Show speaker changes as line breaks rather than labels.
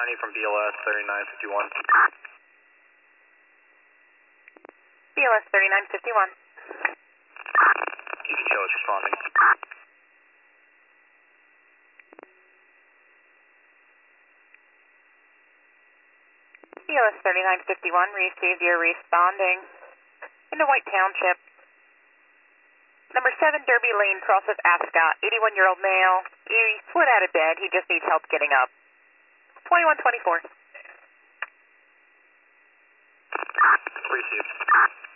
County from BLS 3951.
BLS 3951.
TCO is responding.
BLS 3951, received, you're responding. Into White Township. Number 7 Derby Lane, cross of Ascot, 81-year-old male. He slid out of bed, he just needs help getting up. 2124.
Received.